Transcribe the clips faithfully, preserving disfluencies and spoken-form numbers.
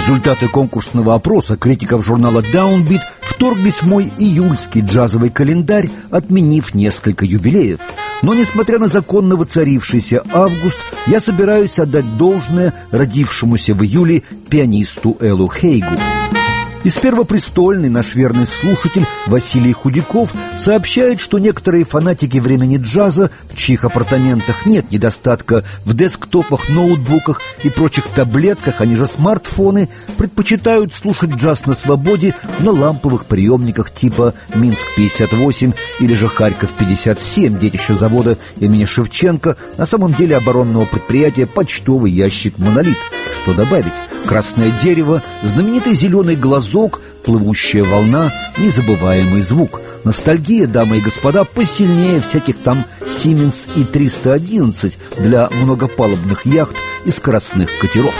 Результаты конкурсного опроса критиков журнала Downbeat вторглись в мой июльский джазовый календарь, отменив несколько юбилеев. Но, несмотря на законно воцарившийся август, я собираюсь отдать должное родившемуся в июле пианисту Эллу Хейгу. Из Первопрестольной наш верный слушатель Василий Худяков сообщает, что некоторые фанатики времени джаза, в чьих апартаментах нет недостатка в десктопах, ноутбуках и прочих таблетках, они же смартфоны, предпочитают слушать джаз на свободе на ламповых приемниках типа Минск пятьдесят восемь или же Харьков пятьдесят семь, детище завода имени Шевченко, на самом деле оборонного предприятия «Почтовый ящик Монолит». Что добавить? Красное дерево, знаменитый зеленый глазок, плывущая волна, незабываемый звук. Ностальгия, дамы и господа, посильнее всяких там Siemens и триста одиннадцать для многопалубных яхт и скоростных катеров.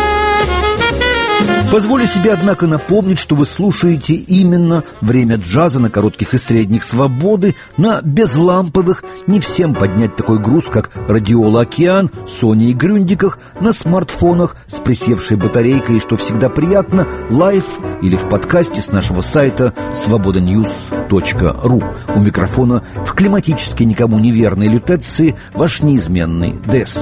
Позволю себе, однако, напомнить, что вы слушаете именно «Время джаза» на коротких и средних свободы, на безламповых, не всем поднять такой груз, как радиола «Океан», Sony и Грюндиках, на смартфонах с присевшей батарейкой, и, что всегда приятно, лайв или в подкасте с нашего сайта свобода ньюс точка ру. У микрофона в климатически никому не верной лютеции ваш неизменный Дэс.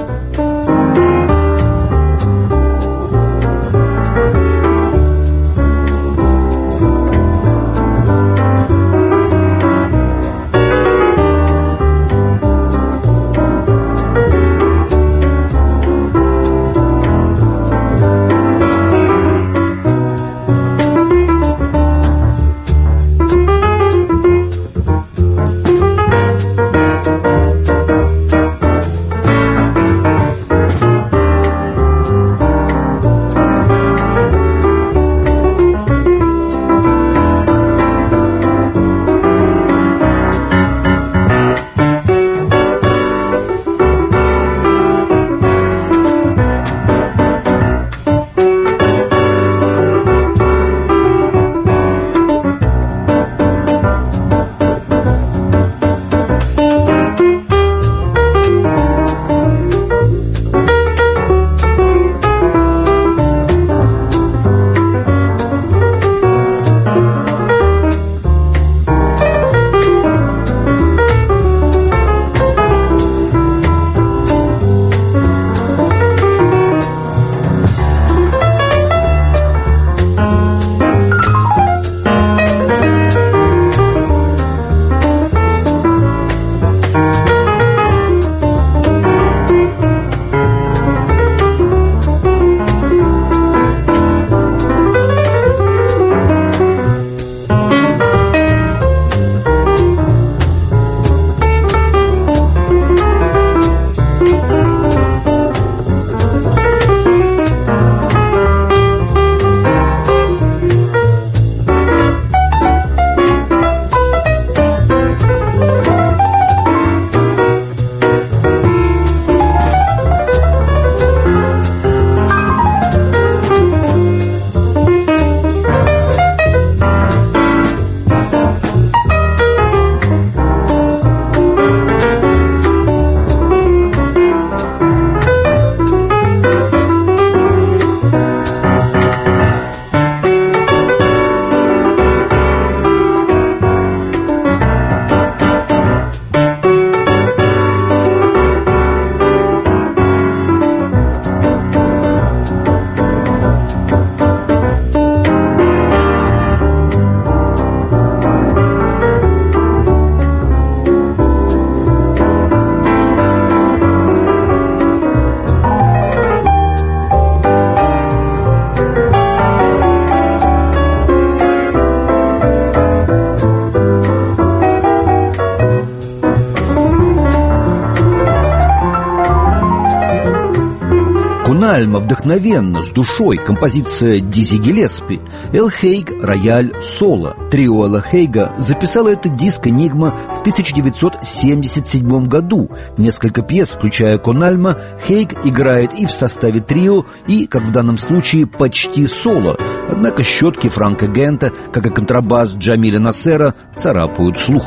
Альма вдохновенно, с душой, композиция Дизи Гиллеспи, Эл Хейг, рояль, соло. Трио Элла Хейга записало этот диск «Энигма» в тысяча девятьсот семьдесят седьмом году. Несколько пьес, включая «Кональма», Хейг играет и в составе трио, и, как в данном случае, почти соло. Однако щетки Франка Гента, как и контрабас Джамиля Насера, царапают слух.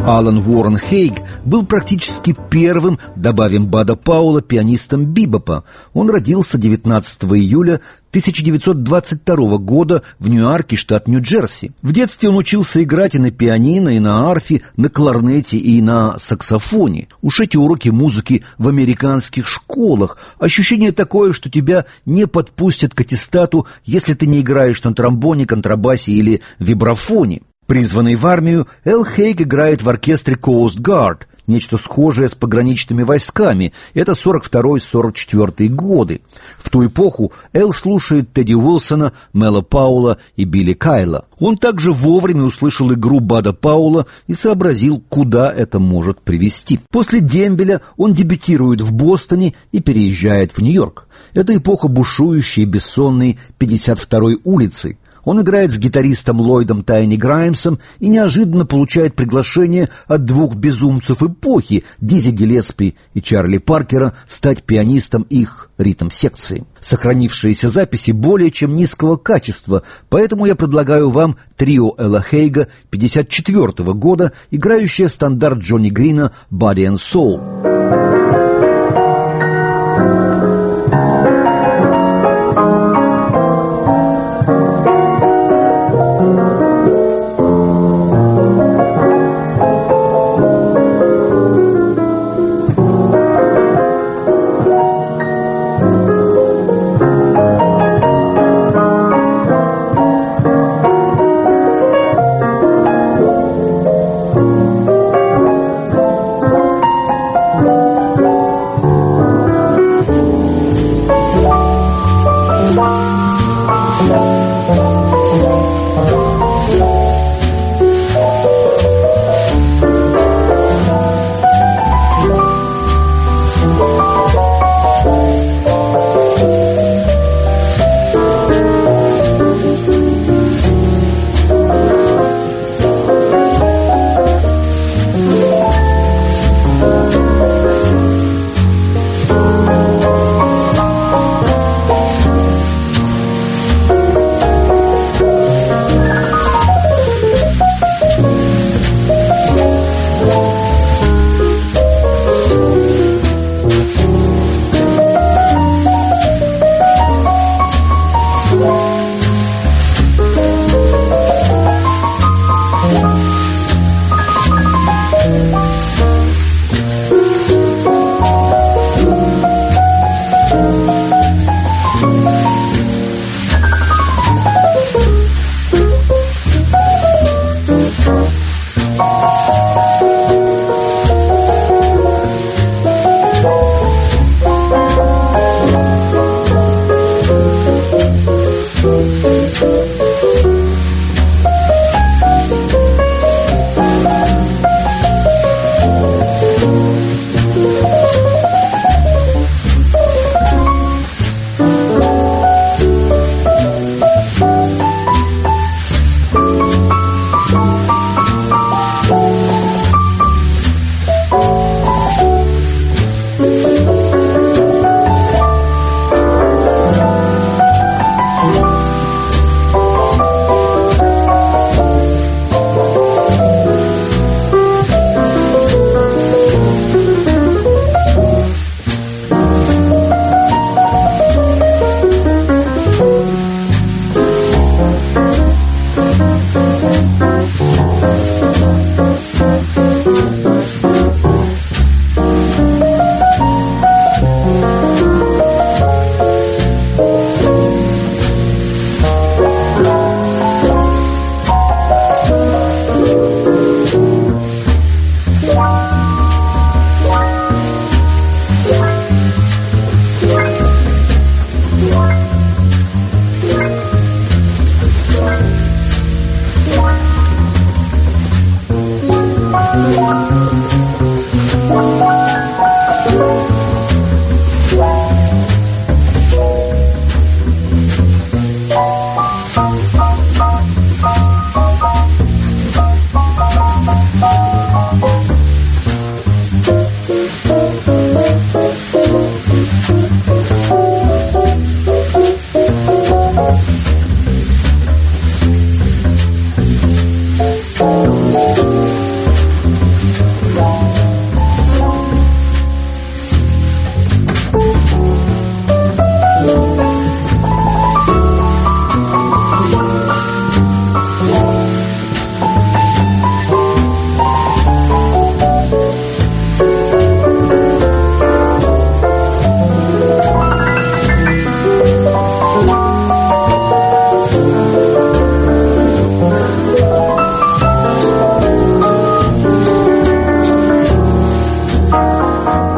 Алан Уоррен Хейг был практически первым, добавим Бада Пауэлла, пианистом бибопа. Он родился девятнадцатого июля тысяча девятьсот двадцать второго года в Ньюарке, штат Нью-Джерси. В детстве он учился играть и на пианино, и на арфе, на кларнете и на саксофоне. Уж эти уроки музыки в американских школах. Ощущение такое, что тебя не подпустят к аттестату, если ты не играешь на тромбоне, контрабасе или вибрафоне. Призванный в армию, Эл Хейг играет в оркестре Coast Guard, нечто схожее с пограничными войсками. Это сорок второй — сорок четвёртый годы. В ту эпоху Эл слушает Тедди Уилсона, Мэла Пауэлла и Билли Кайла. Он также вовремя услышал игру Бада Пауэлла и сообразил, куда это может привести. После дембеля он дебютирует в Бостоне и переезжает в Нью-Йорк. Это эпоха бушующей и бессонной пятьдесят второй улицы. Он играет с гитаристом Ллойдом Тайни Граймсом и неожиданно получает приглашение от двух безумцев эпохи, Дизи Гиллеспи и Чарли Паркера, стать пианистом их ритм-секции. Сохранившиеся записи более чем низкого качества, поэтому я предлагаю вам трио Эла Хейга пятьдесят четвёртого года, играющее стандарт Джонни Грина «Body and Soul».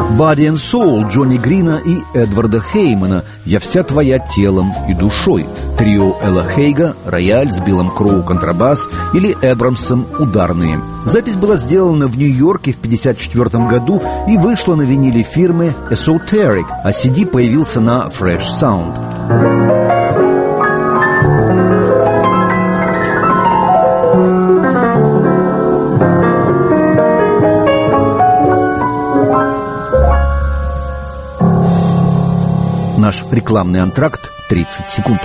Body and Soul Джонни Грина и Эдварда Хеймана «Я вся твоя телом и душой». Трио Элла Хейга «Рояль» с Биллом Кроу контрабас или Эбрамсом ударные. Запись была сделана в Нью-Йорке в пятьдесят четвёртом году и вышла на виниле фирмы Esoteric, а си ди появился на Fresh Sound. Наш рекламный антракт тридцать секунд.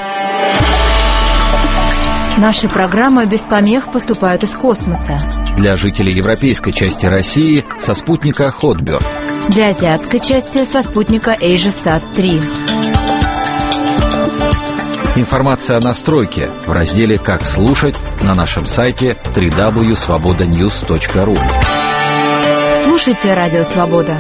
Наши программы без помех поступают из космоса. Для жителей европейской части России со спутника Hotbird. Для азиатской части со спутника AsiaSat три. Информация о настройке в разделе «Как слушать» на нашем сайте дабл ю дабл ю дабл ю точка свобода ньюс точка ру. Слушайте Радио Свобода.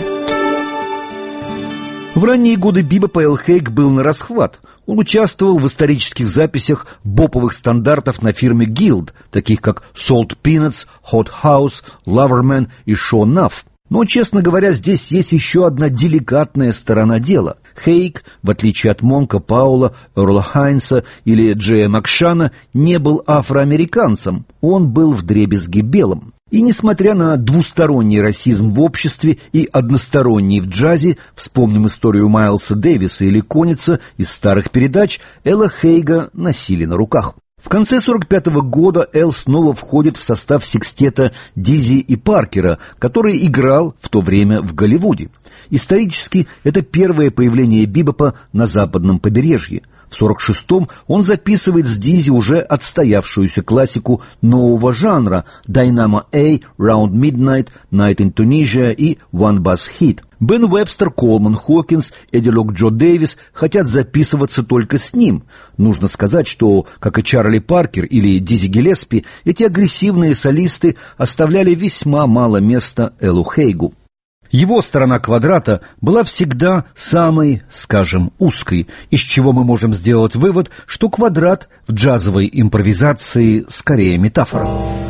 В ранние годы бибоп Эл Хейг был на расхват. Он участвовал в исторических записях боповых стандартов на фирме Guild, таких как Salt Peanuts, Hot House, Loverman и Show Enough. Но, честно говоря, здесь есть еще одна деликатная сторона дела. Хейг, в отличие от Монка Паула, Эрла Хайнса или Джея Макшана, не был афроамериканцем, он был вдребезги белым. И несмотря на двусторонний расизм в обществе и односторонний в джазе, вспомним историю Майлса Дэвиса или Коница из старых передач, Элла Хейга носили на руках. В конце сорок пятого года Эл снова входит в состав секстета Дизи и Паркера, который играл в то время в Голливуде. Исторически это первое появление бибопа на западном побережье. В сорок шестом он записывает с Дизи уже отстоявшуюся классику нового жанра Dynamo A, Round Midnight, Night in Tunisia и One Bass Hit. Бен Вебстер, Колман Хокинс, Эдди Лок Джо Дэвис хотят записываться только с ним. Нужно сказать, что, как и Чарли Паркер или Дизи Гиллеспи, эти агрессивные солисты оставляли весьма мало места Эллу Хейгу. Его сторона квадрата была всегда самой, скажем, узкой, из чего мы можем сделать вывод, что квадрат в джазовой импровизации скорее метафора.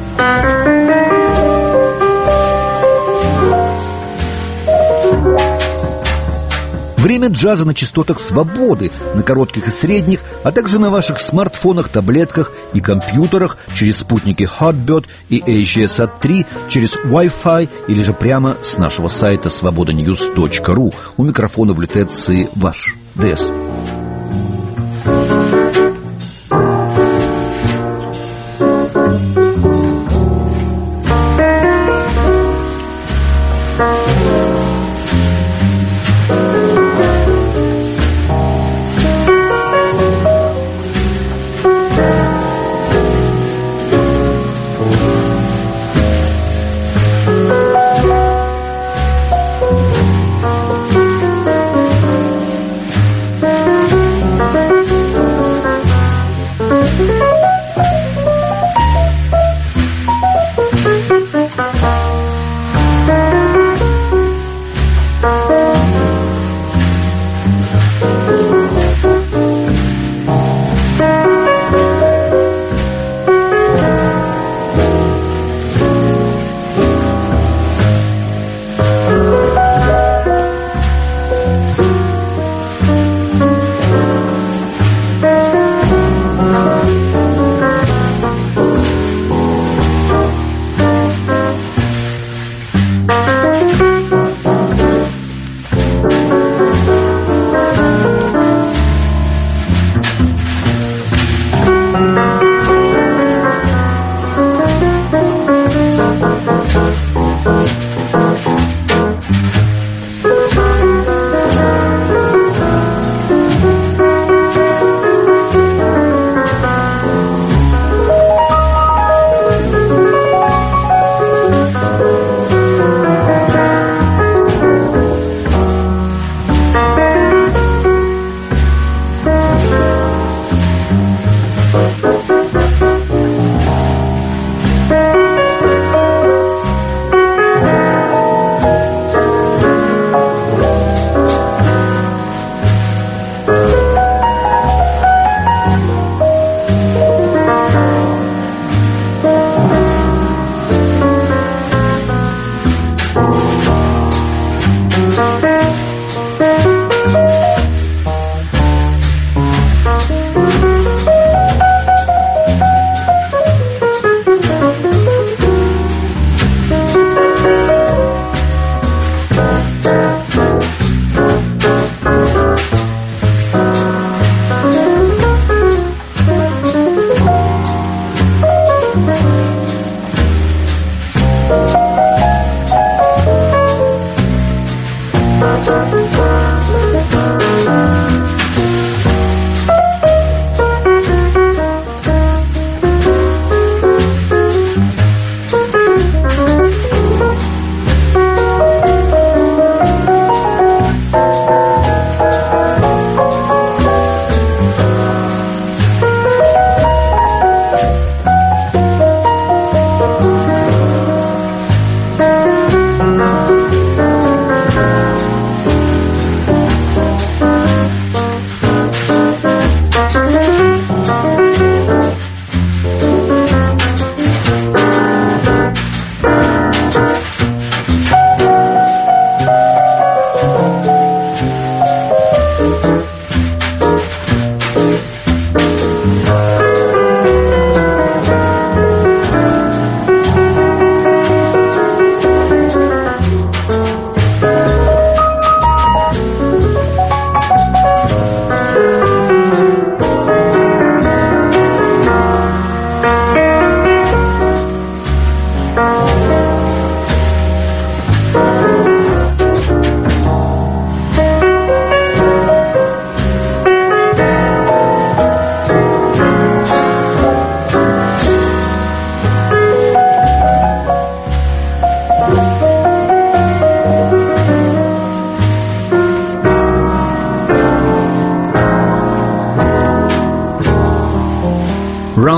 Время джаза на частотах свободы, на коротких и средних, а также на ваших смартфонах, таблетках и компьютерах через спутники Hotbird и AsiaSat три, через Wi-Fi или же прямо с нашего сайта свобода ньюс точка ру. У микрофона в лютеции ваш ДС.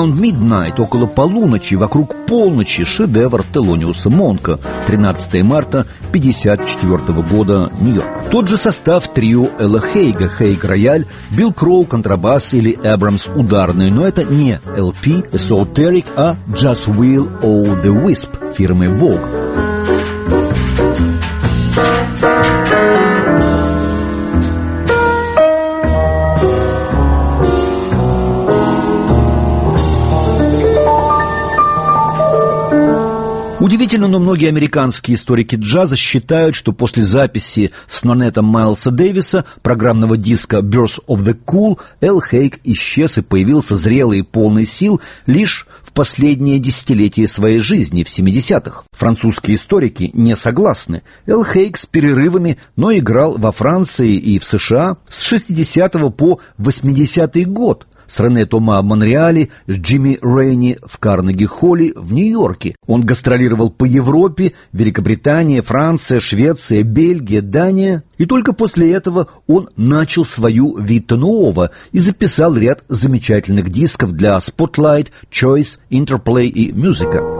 Around Midnight, около полуночи, вокруг полночи, шедевр Телониуса Монка, тринадцатого марта пятьдесят четвёртого года, Нью-Йорк. Тот же состав трио Элла Хейга, Хейг рояль, Билл Кроу контрабас или Эбрамс ударный, но это не эл пи Esoteric, а Just Will O' The Wisp фирмы Vogue. Удивительно, но многие американские историки джаза считают, что после записи с нонетом Майлса Дэвиса программного диска «Birth of the Cool» Эл Хейг исчез и появился зрелый и полный сил лишь в последнее десятилетие своей жизни, в семидесятых. Французские историки не согласны. Эл Хейг с перерывами, но играл во Франции и в США с шестидесятого по восьмидесятый год. С Рене Тома в Монреале, с Джимми Рейни в Карнеги-Холле в Нью-Йорке. Он гастролировал по Европе, Великобритания, Франция, Швеция, Бельгия, Дания. И только после этого он начал свою Вита Нуова и записал ряд замечательных дисков для Spotlight, Choice, Interplay и Musica.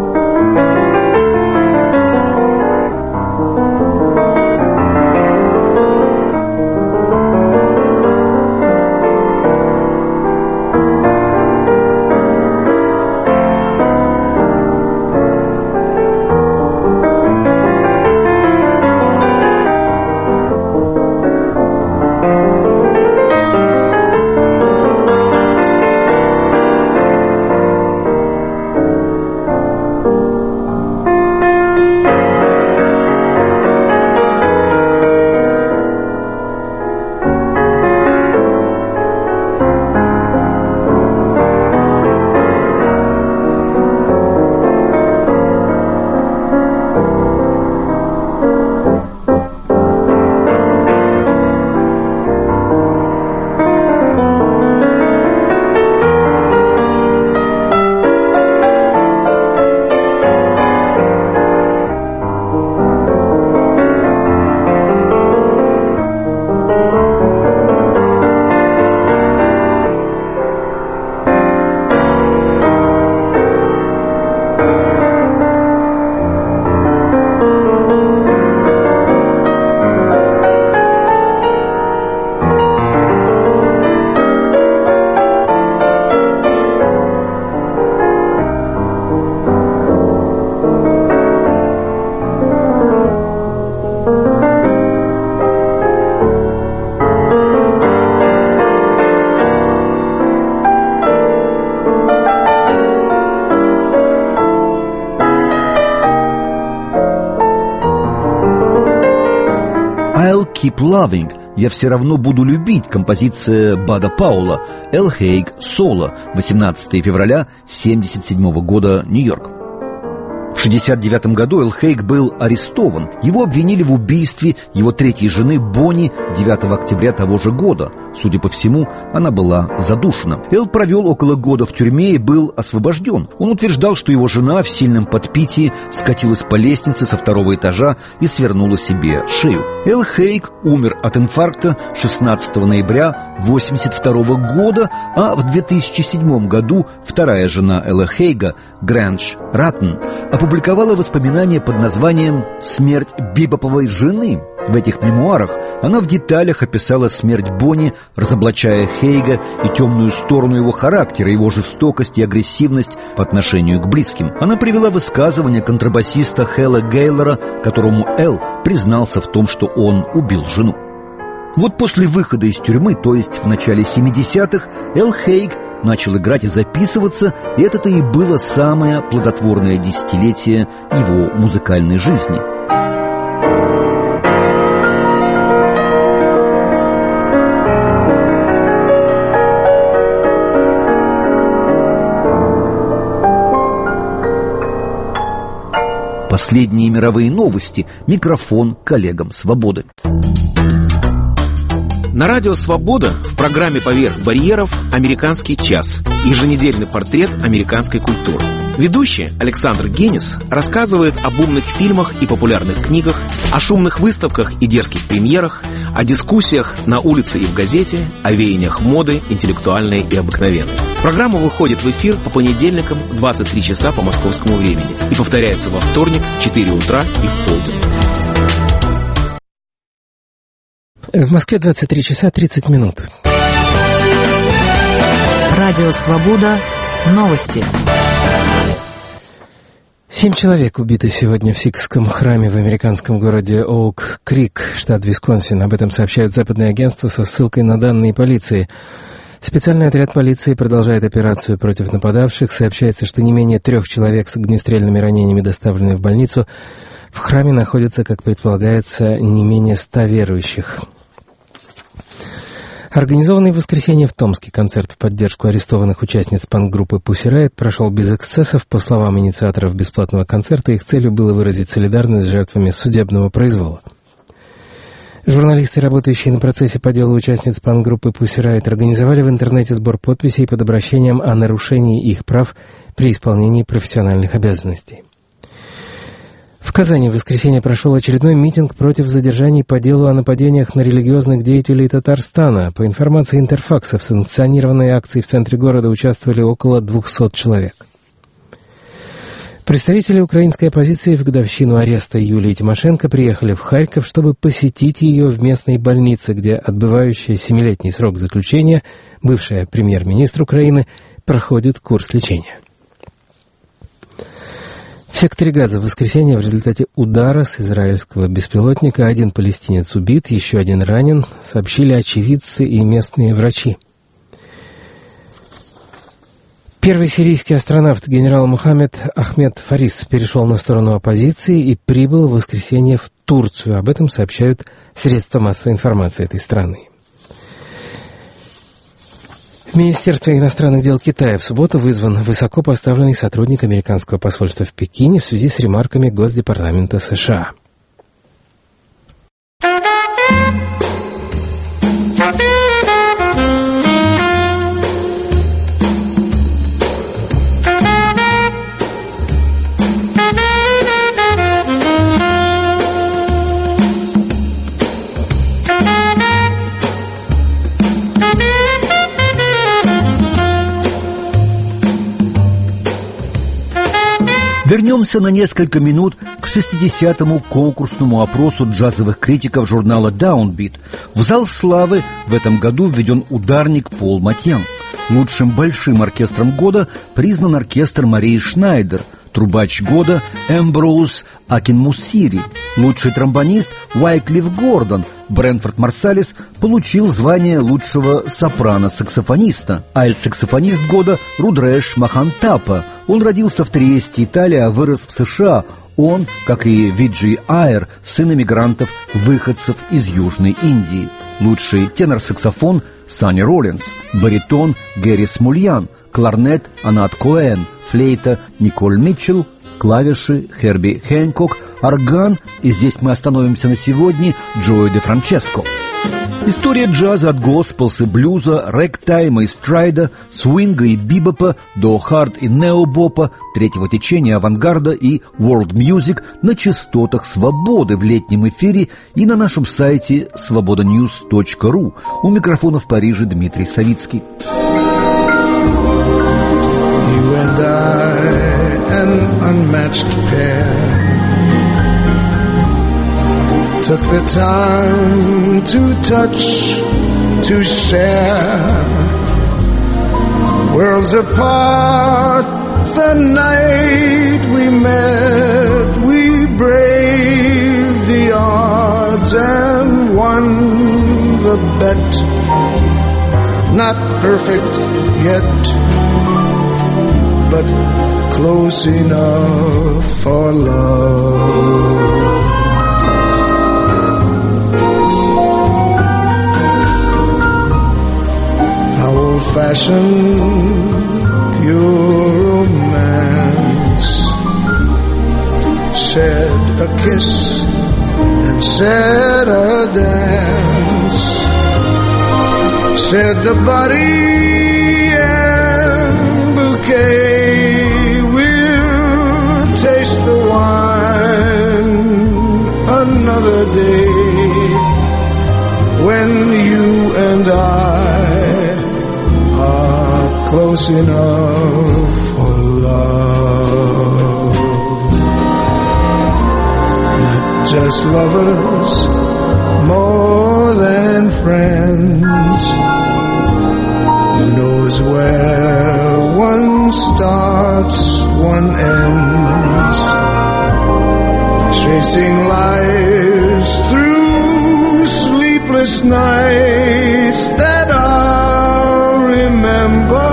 I'll Keep Loving, «Я все равно буду любить», композиция Бада Паула, Эл Хейг, соло, восемнадцатого февраля семьдесят седьмого года, Нью-Йорк. В шестьдесят девятом году Эл Хейг был арестован. Его обвинили в убийстве его третьей жены Бонни девятого октября того же года. Судя по всему, она была задушена. Эл провел около года в тюрьме и был освобожден. Он утверждал, что его жена в сильном подпитии скатилась по лестнице со второго этажа и свернула себе шею. Эл Хейг умер от инфаркта шестнадцатого ноября восемьдесят второго года, а в две тысячи седьмом году вторая жена Элла Хейга, Грэндж Раттен, опубликовала воспоминания под названием «Смерть бибоповой жены». В этих мемуарах она в деталях описала смерть Бонни, разоблачая Хейга и темную сторону его характера, его жестокость и агрессивность по отношению к близким. Она привела высказывание контрабасиста Хэлла Гейлора, которому Эл признался в том, что он убил жену. Вот после выхода из тюрьмы, то есть в начале семидесятых, Эл Хейг начал играть и записываться, и это-то и было самое плодотворное десятилетие его музыкальной жизни. Последние мировые новости. Микрофон коллегам «Свободы». На радио «Свобода» в программе «Поверх барьеров» «Американский час» – еженедельный портрет американской культуры. Ведущий Александр Генис рассказывает об умных фильмах и популярных книгах, о шумных выставках и дерзких премьерах, о дискуссиях на улице и в газете, о веяниях моды, интеллектуальной и обыкновенной. Программа выходит в эфир по понедельникам в двадцать три часа по московскому времени и повторяется во вторник в четыре утра и в полдень. В Москве двадцать три часа тридцать минут. Радио «Свобода». Новости. Семь человек убиты сегодня в сикхском храме в американском городе Оук-Крик, штат Висконсин. Об этом сообщают западные агентства со ссылкой на данные полиции. Специальный отряд полиции продолжает операцию против нападавших. Сообщается, что не менее трех человек с огнестрельными ранениями доставлены в больницу. В храме находится, как предполагается, не менее ста верующих. Организованный в воскресенье в Томске концерт в поддержку арестованных участниц панк-группы Pussy Riot прошел без эксцессов. По словам инициаторов бесплатного концерта, их целью было выразить солидарность с жертвами судебного произвола. Журналисты, работающие на процессе по делу участниц панк-группы Pussy Riot, организовали в интернете сбор подписей под обращением о нарушении их прав при исполнении профессиональных обязанностей. В Казани в воскресенье прошел очередной митинг против задержаний по делу о нападениях на религиозных деятелей Татарстана. По информации Интерфакса, в санкционированной акции в центре города участвовали около двухсот человек. Представители украинской оппозиции в годовщину ареста Юлии Тимошенко приехали в Харьков, чтобы посетить ее в местной больнице, где отбывающая семилетний срок заключения бывшая премьер-министр Украины проходит курс лечения. В секторе Газа в воскресенье в результате удара с израильского беспилотника один палестинец убит, еще один ранен, сообщили очевидцы и местные врачи. Первый сирийский астронавт генерал Мухаммед Ахмед Фарис перешел на сторону оппозиции и прибыл в воскресенье в Турцию. Об этом сообщают средства массовой информации этой страны. В Министерстве иностранных дел Китая в субботу вызван высокопоставленный сотрудник американского посольства в Пекине в связи с ремарками Госдепартамента США. Вернемся на несколько минут к шестидесятому конкурсному опросу джазовых критиков журнала Downbeat. В зал славы в этом году введен ударник Пол Матьян. Лучшим большим оркестром года признан оркестр Марии Шнайдер, трубач года Эмброуз Акинмусири. Лучший тромбонист Уайклифф Гордон. Брэнфорд Марсалис получил звание лучшего сопрано-саксофониста. Альт-саксофонист года Рудреш Махантапа. Он родился в Триесте, Италия, а вырос в США. Он, как и Виджи Айер, сын эмигрантов, выходцев из Южной Индии. Лучший тенор-саксофон Санни Роллинс. Баритон Гэри Смульян. Кларнет Анат Коэн. Флейта Николь Митчелл. Клавиши Херби Хэнкок. Орган, и здесь мы остановимся на сегодня, Джои де Франческо. История джаза от госпелс и блюза, рэгтайма и страйда, свинга и бибопа до хард и необопа, третьего течения авангарда и world music на частотах свободы в летнем эфире и на нашем сайте свобода ньюс точка ру. У микрофона в Париже Дмитрий Савицкий. You and I, an unmatched pair, took the time to touch, to share. Worlds apart, the night we met, we braved the odds and won the bet. Not perfect yet, but close enough for love. Old-fashioned, pure romance. Shed a kiss and shed a dance. Shed the body and bouquet. We'll taste the wine another day when you and I close close enough for love. Not just lovers, more than friends. Who knows where one starts, one ends, chasing lives through sleepless nights that I'll remember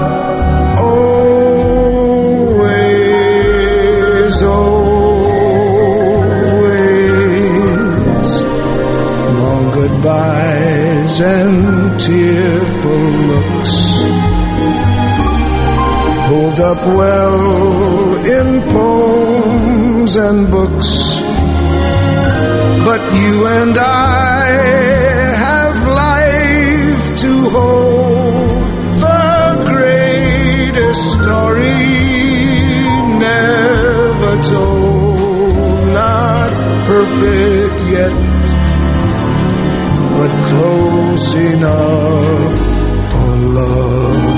always, always. Long goodbyes and tearful looks, hold up well in poems and books. But you and I have life to hold, the greatest story never told. Not perfect yet, but close enough for love.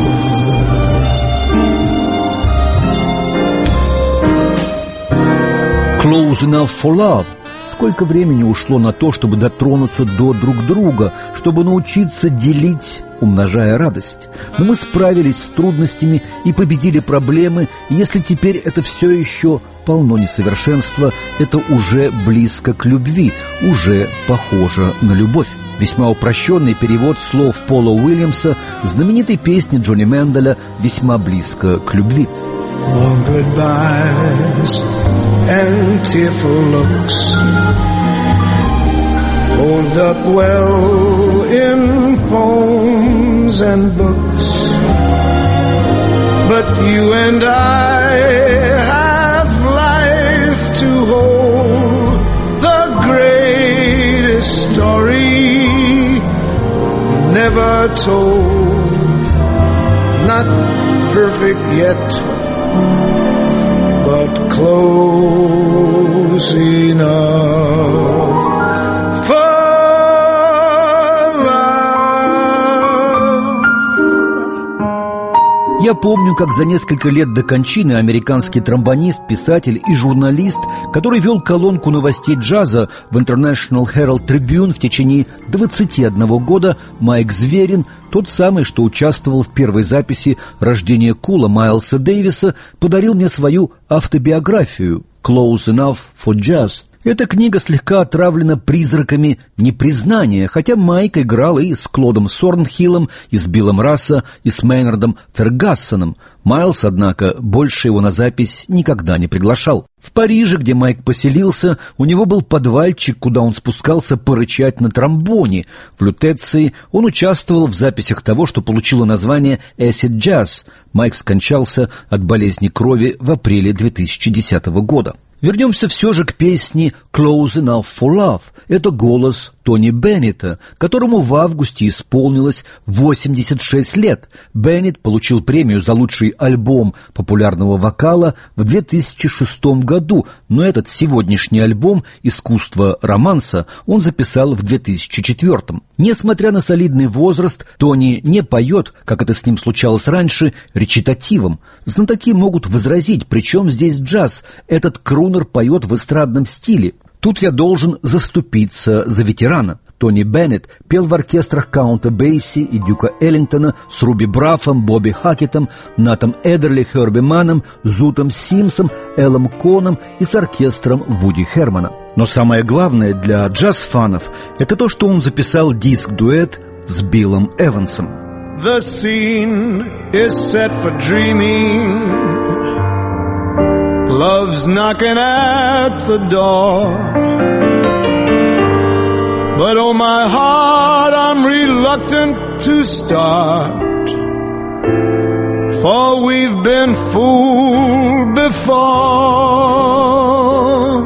Close enough for love. Сколько времени ушло на то, чтобы дотронуться до друг друга, чтобы научиться делить, умножая радость. Но мы справились с трудностями и победили проблемы, и если теперь это все еще полно несовершенства, это уже близко к любви, уже похоже на любовь. Весьма упрощенный перевод слов Пола Уильямса знаменитой песни Джонни Менделя «Весьма близко к любви». Long goodbyes and tearful looks, hold up well in poems and books. But you and I have life to hold, the greatest story never told. Not perfect yet, but close enough for love. Я помню, как за несколько лет до кончины американский тромбонист, писатель и журналист, который вел колонку новостей джаза в International Herald Tribune в течение двадцати одного года, Майк Зверин, тот самый, что участвовал в первой записи рождения Кула Майлса Дэвиса, подарил мне свою автобиографию «Close Enough for Jazz». Эта книга слегка отравлена призраками непризнания, хотя Майк играл и с Клодом Сорнхиллом, и с Биллом Расса, и с Мейнардом Фергюсоном. Майлз, однако, больше его на запись никогда не приглашал. В Париже, где Майк поселился, у него был подвальчик, куда он спускался порычать на тромбоне. В Лютеции он участвовал в записях того, что получило название «Acid Jazz». Майк скончался от болезни крови в апреле две тысячи десятого года. Вернемся все же к песне «Close Enough for Love». Это голос Тони Беннета, которому в августе исполнилось восемьдесят шесть лет. Беннет получил премию за лучший альбом популярного вокала в две тысячи шестом году, но этот сегодняшний альбом «Искусство романса» он записал в две тысячи четвёртом. Несмотря на солидный возраст, Тони не поет, как это с ним случалось раньше, речитативом. Знатоки могут возразить, причем здесь джаз, этот крунер поет в эстрадном стиле. Тут я должен заступиться за ветерана. Тони Беннет пел в оркестрах Каунта Бейси и Дюка Эллингтона с Руби Браффом, Бобби Хакетом, Натом Эдерли, Херби Манном, Зутом Симсом, Эллом Коном и с оркестром Вуди Хермана. Но самое главное для джаз-фанов – это то, что он записал диск-дуэт с Биллом Эвансом. The scene is set for dreaming. Love's knocking at the door. But oh my heart, I'm reluctant to start, for we've been fooled before.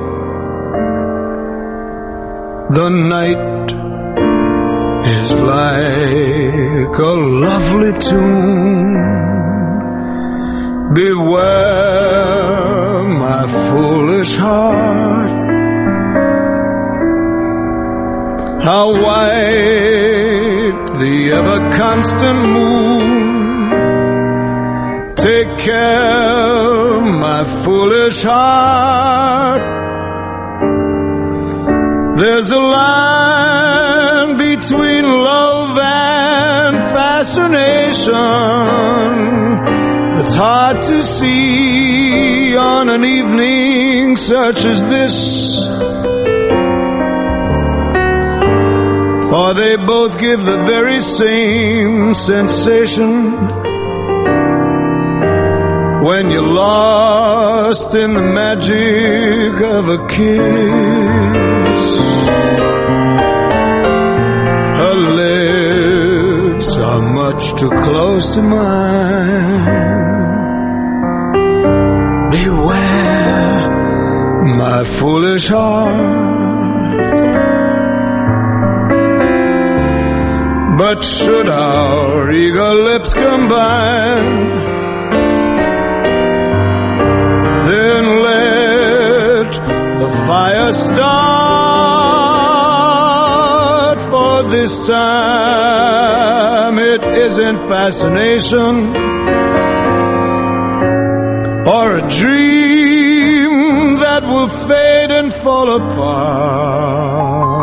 The night is like a lovely tune. Beware, my foolish heart. How white the ever-constant moon Take care, my foolish heart. There's a line between love and fascination that's hard to see on an evening such as this. For they both give the very same sensation when you're lost in the magic of a kiss. Her lips are much too close to mine. Beware, my foolish heart. But should our eager lips combine, then let the fire start. For this time it isn't fascination or a dream that will fade and fall apart.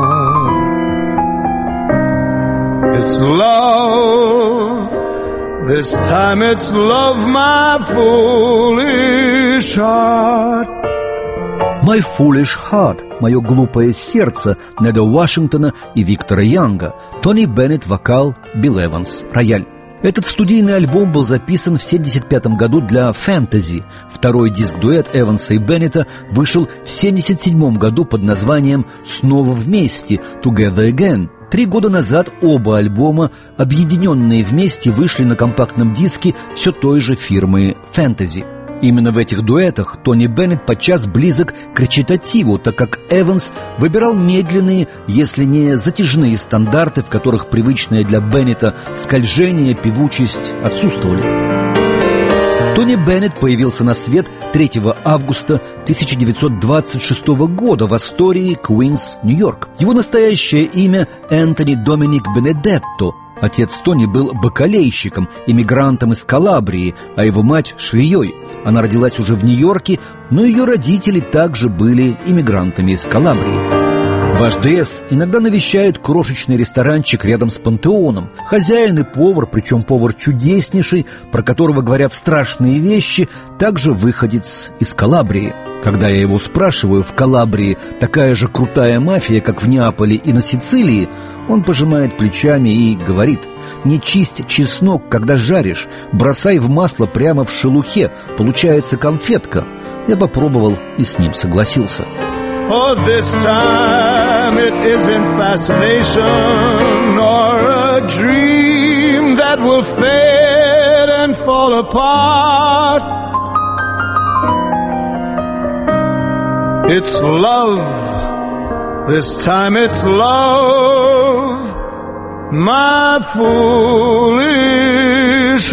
It's love, this time it's love, my foolish heart. «My Foolish Heart» — «Мое глупое сердце» Неда Вашингтона и Виктора Янга, Тони Беннет — вокал, Билл Эванс — рояль. Этот студийный альбом был записан в семьдесят пятом году для «Фэнтези». Второй диск-дуэт Эванса и Беннета вышел в семьдесят седьмом году под названием «Снова вместе» «Together Again». Три года назад оба альбома, объединенные вместе, вышли на компактном диске все той же фирмы «Фэнтези». Именно в этих дуэтах Тони Беннет подчас близок к речитативу, так как Эванс выбирал медленные, если не затяжные стандарты, в которых привычное для Беннета скольжение, певучесть отсутствовали. Тони Беннет появился на свет третьего августа тысяча девятьсот двадцать шестого года в Астории, Куинс, Нью-Йорк. Его настоящее имя Энтони Доминик Бенедетто. Отец Тони был бакалейщиком, иммигрантом из Калабрии, а его мать — швеей. Она родилась уже в Нью-Йорке, но ее родители также были иммигрантами из Калабрии. Ваш ДС иногда навещает крошечный ресторанчик рядом с Пантеоном. Хозяин и повар, причем повар чудеснейший, про которого говорят страшные вещи, также выходец из Калабрии. Когда я его спрашиваю, в Калабрии такая же крутая мафия, как в Неаполе и на Сицилии, он пожимает плечами и говорит: «Не чисть чеснок, когда жаришь, бросай в масло прямо в шелухе, получается конфетка». Я попробовал и с ним согласился. Oh, this time it isn't fascination or a dream that will fade and fall apart. It's love, this time it's love, my foolish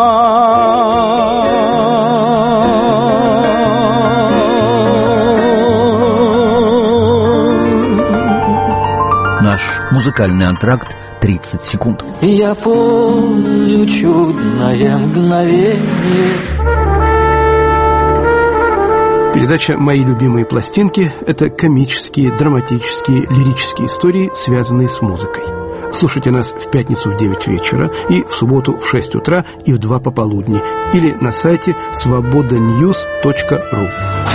heart. Наш музыкальный антракт тридцать секунд. Я помню чудное мгновение. Передача «Мои любимые пластинки» — это комические, драматические, лирические истории, связанные с музыкой. Слушайте нас в пятницу в девять вечера и в субботу в шесть утра и в два пополудни или на сайте свобода ньюс точка ру.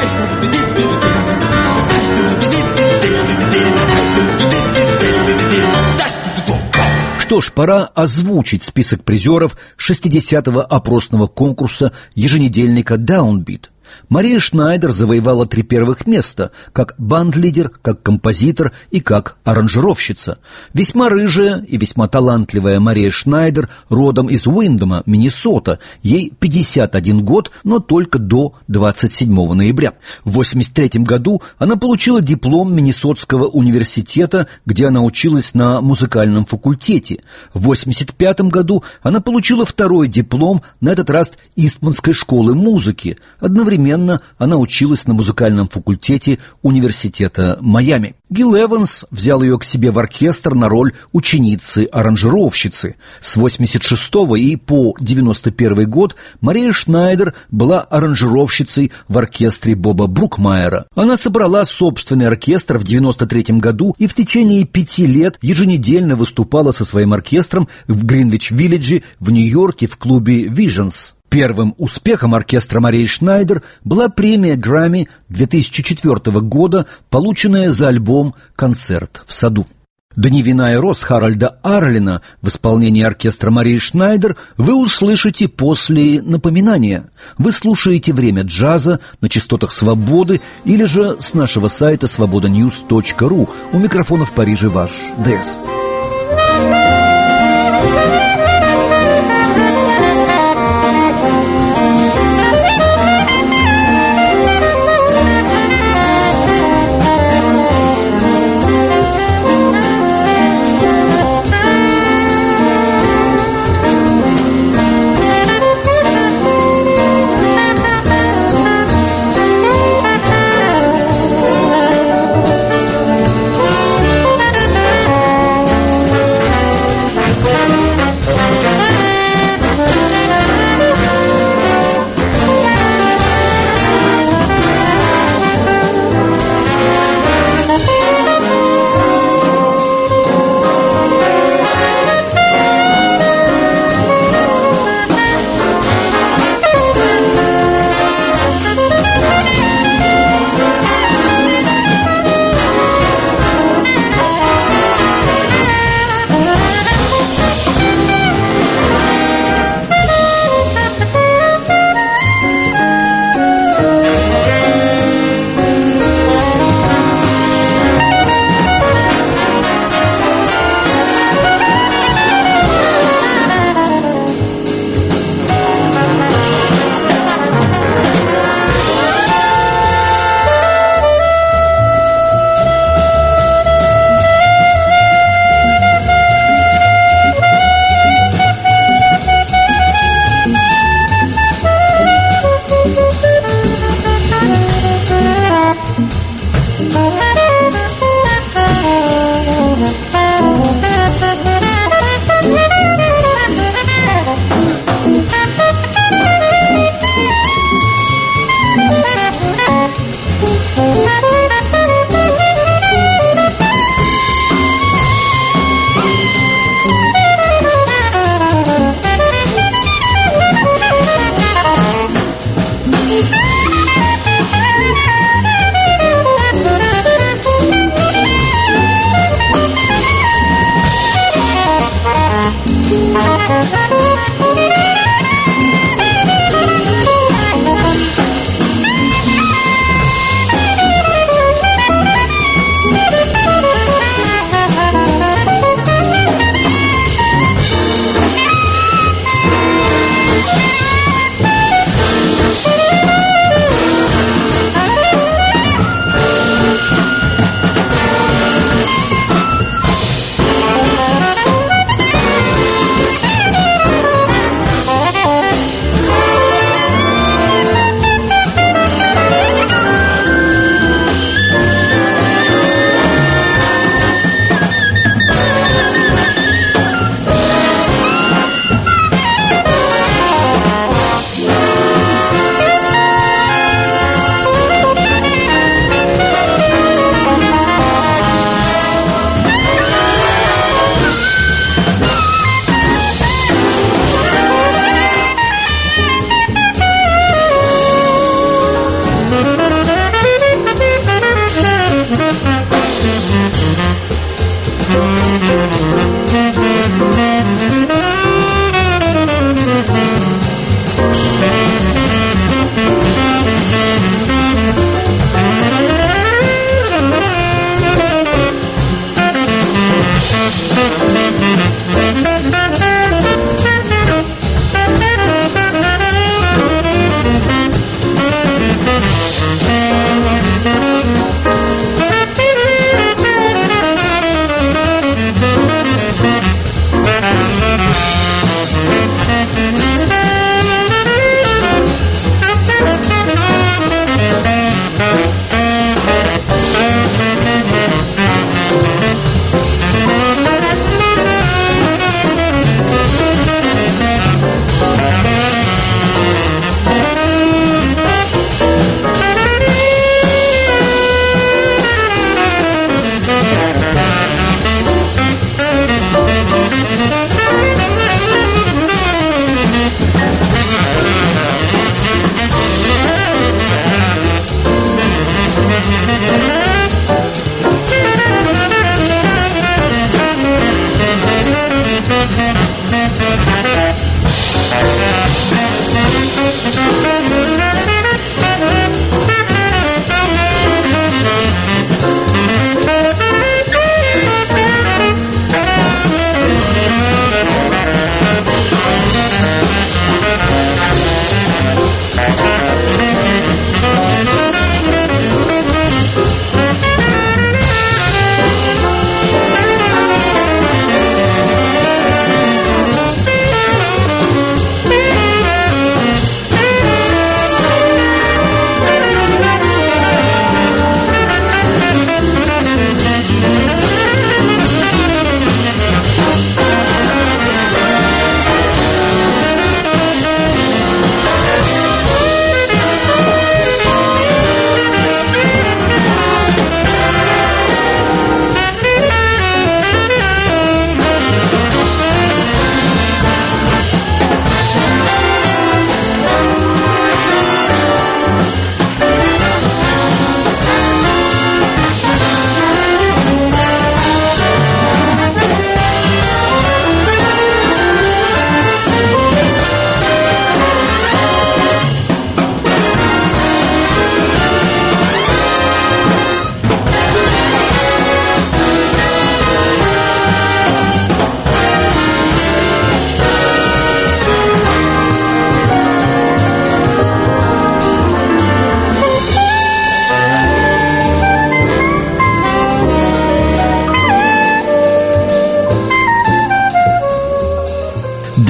Что ж, пора озвучить список призеров шестидесятого опросного конкурса еженедельника Downbeat. Мария Шнайдер завоевала три первых места, как банд-лидер, как композитор и как аранжировщица. Весьма рыжая и весьма талантливая Мария Шнайдер родом из Уиндома, Миннесота. Ей пятьдесят один год, но только до двадцать седьмого ноября. В восемьдесят третьем году она получила диплом Миннесотского университета, где она училась на музыкальном факультете. В восемьдесят пятом году она получила второй диплом, на этот раз Истманской школы музыки. Одновременно Одновременно она училась на музыкальном факультете университета Майами. Гил Эванс взял ее к себе в оркестр на роль ученицы-аранжировщицы. С восемьдесят шестого и по девяносто первый год Мария Шнайдер была аранжировщицей в оркестре Боба Брукмайера. Она собрала собственный оркестр в девяносто третьем году и в течение пяти лет еженедельно выступала со своим оркестром в Гринвич-Виллидже в Нью-Йорке в клубе «Visions». Первым успехом оркестра Марии Шнайдер была премия Грэмми две тысячи четвёртого года, полученная за альбом «Концерт в саду». «Дни вина и роз» Харальда Арлина в исполнении оркестра Марии Шнайдер вы услышите после напоминания. Вы слушаете «Время джаза» на частотах «Свободы» или же с нашего сайта свобода ньюс точка ру. У микрофона в Париже ваш Дэс.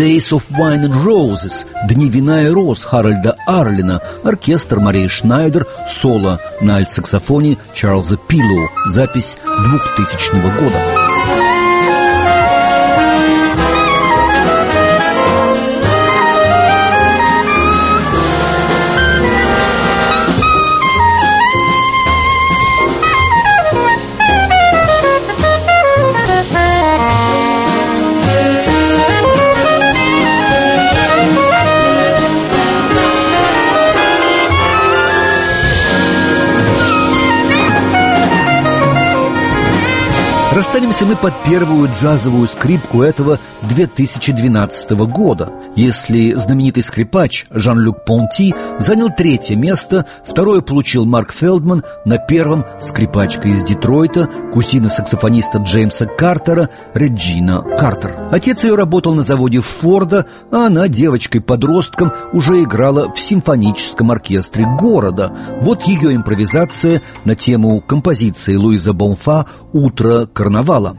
Days of Wine and Roses, Дни вина и роз Харальда Арлина, оркестр Марии Шнайдер, соло на альтсаксофоне Чарльза Пиллоу, запись двухтысячного года. Расстанемся мы под первую джазовую скрипку этого две тысячи двенадцатого года. Если знаменитый скрипач Жан-Люк Понти занял третье место, второе получил Марк Фелдман, на первом скрипачка из Детройта, кузина саксофониста Джеймса Картера, Реджина Картер. Отец ее работал на заводе Форда, а она, девочкой-подростком, уже играла в симфоническом оркестре города. Вот ее импровизация на тему композиции Луиза Бонфа «Утро карнавала».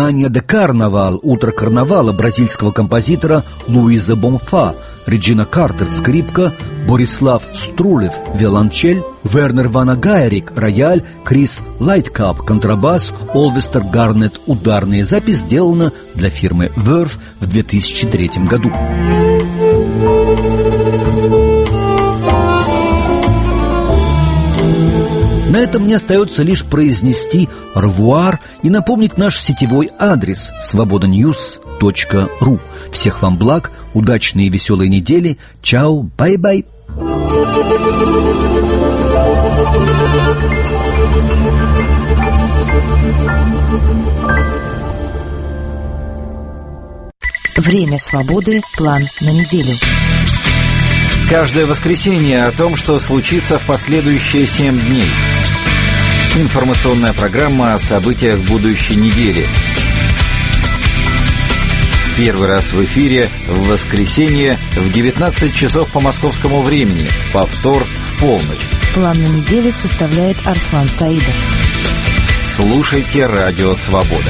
Мания де Карнавал, утро карнавала бразильского композитора Луиза Бонфа, Реджина Картер, скрипка, Борислав Струлев, виолончель, Вернер Вана Гайрик, рояль, Крис Лайткап, контрабас, Олвестер Гарнет, ударная. Запись сделана для фирмы Verve в две тысячи третьем году. На этом мне остается лишь произнести «ревуар» и напомнить наш сетевой адрес свобода ньюс точка ру. Всех вам благ, удачной и веселой недели. Чао, бай-бай. Время свободы. План на неделю. Каждое воскресенье о том, что случится в последующие семь дней. Информационная программа о событиях будущей недели. Первый раз в эфире в воскресенье в девятнадцать часов по московскому времени, повтор в полночь. План на неделю составляет Арслан Саидов. Слушайте «Радио Свобода».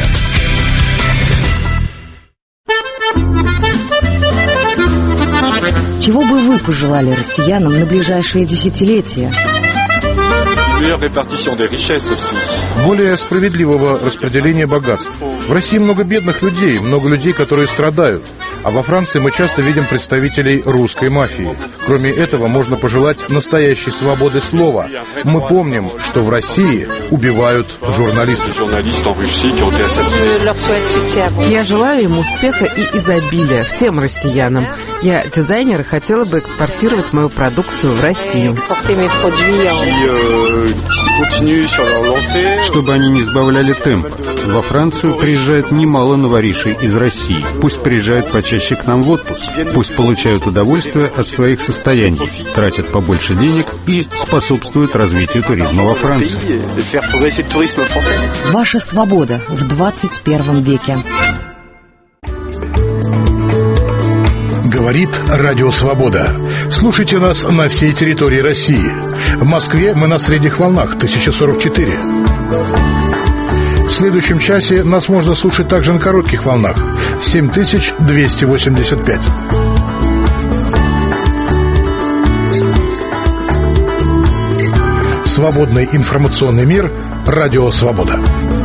Чего бы вы пожелали россиянам на ближайшие десятилетия? Более справедливого распределения богатств. В России много бедных людей, много людей, которые страдают. А во Франции мы часто видим представителей русской мафии. Кроме этого, можно пожелать настоящей свободы слова. Мы помним, что в России убивают журналистов. Я желаю им успеха и изобилия, всем россиянам. Я, дизайнер, и хотела бы экспортировать мою продукцию в Россию. Чтобы они не сбавляли темпа. Во Францию приезжает немало новоришей из России. Пусть приезжают почаще к нам в отпуск. Пусть получают удовольствие от своих состояний, тратят побольше денег и способствуют развитию туризма во Франции. Ваша свобода в двадцать первом веке. Говорит Радио Свобода. Слушайте нас на всей территории России. В Москве мы на средних волнах тысяча сорок четыре. В следующем часе нас можно слушать также на коротких волнах семь тысяч двести восемьдесят пять. Свободный информационный мир. Радио Свобода.